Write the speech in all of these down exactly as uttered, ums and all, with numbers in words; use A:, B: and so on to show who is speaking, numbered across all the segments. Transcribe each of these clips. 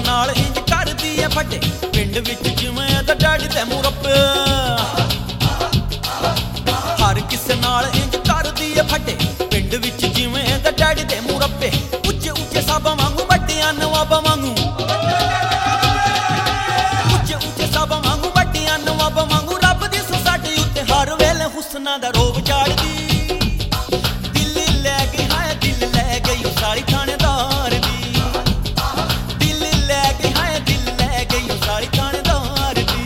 A: नाल इंज करदी है फटे पिंड विच जिवें दा डैडी ते मुरब्बे हर किसे नाल इंज करदी है फटे पिंड विच जिवें दा डैडी ते मुरब्बे उच्चे उच्चे साबां वांगू वड्डियां नवाबां वांगू उच्चे उच्चे साबां वांगू वड्डियां नवाबां वांगू रब दी सोसाइटी उत्ते हर वेले हुस्नां दा रोब चाढ़दी दिल लै गई हाय दिल लै गई ओ साली थानेदार दी दिल लै गई हाय दिल लै गई ओ साली थानेदार दी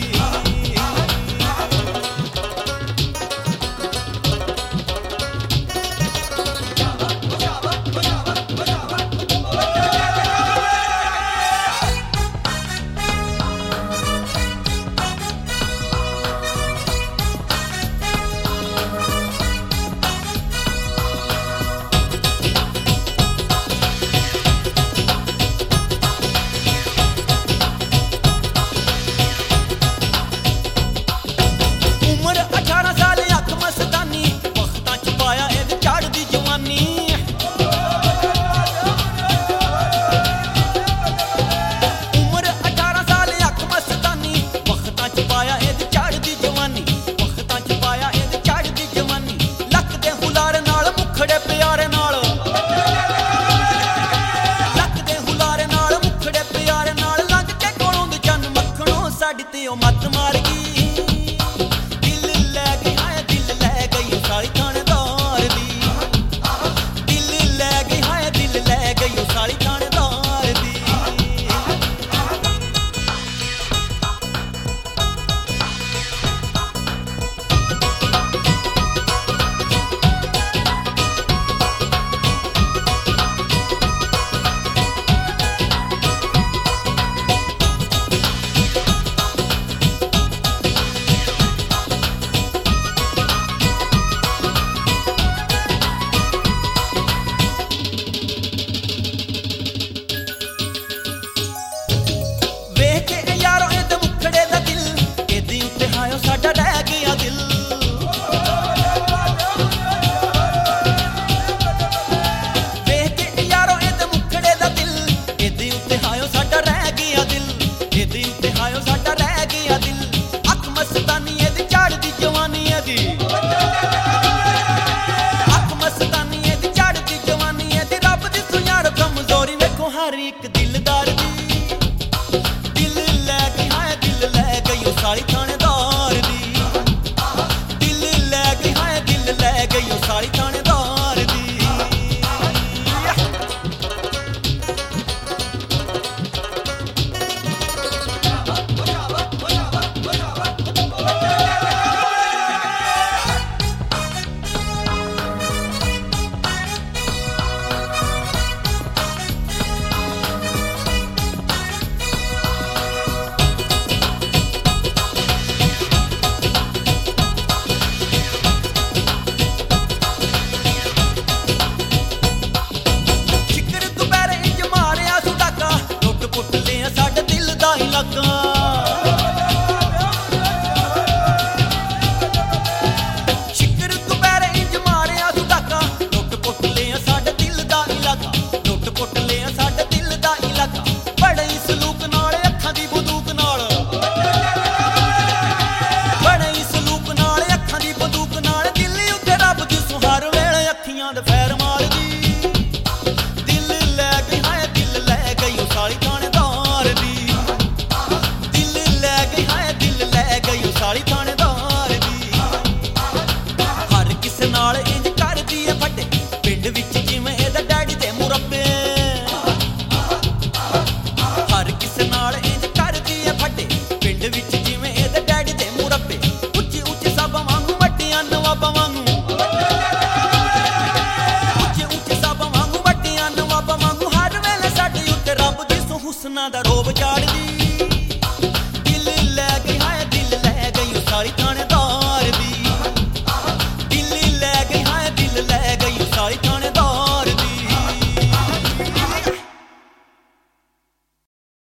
A: मत मार गई दिल लै गई हाय दिल लै गई ओ साली थानेदार दी दिल लै गई हाय दिल लै गई ओ साली थानेदार दी साडा रह गया दिल वेख के यारो इहदे मुखड़े दा दिल इहदे उत्ते हायो साडा रह गया दिल इहदे उत्ते हायो साडा रह गया दिल अख मस्तानी इहदी चढ़दी जवानी इहदी अख मस्तानी इहदी चढ़दी जवानी इहदी रब दी सुयार कमजोरी वेखो हर एक दिलदार दी दिल लै गई हाय दिल लै गई ओ साली थानेदार दी गई ओ साली थानेदार दी लगा शिकर दुपहरे इंज मारिया तू डाका लुट पुट लिया साडे दिल दा इलाका लुट पुट लिया साडे दिल दा इलाका बड़े ही सलूक नाल अखां दी बंदूक नाल बड़े ही सलूक नाल अखां दी बंदूक नाल दिल उत्ते रब दी सुहार वेले अखियां दे फैर मारदी दिल लै गई हाय दिल लै गई ओ साली थानेदार दी साली थानेदार दी हर किसे नाल इंज करदी है फटे पिंड विच जिवें इहदा डैडी ते मुरब्बे हर किसे नाल इंज करदी है फटे पिंड विच जिवें इहदा डैडी ते मुरब्बे उच्चे उच्चे साबां वांगू वड्डियां नवाबां वांगू उच्चे उच्चे साबां वांगू वड्डियां नवाबां वांगू हर वेले साडे उत्ते रब दी हुस्नां दा रोब चाढ़दी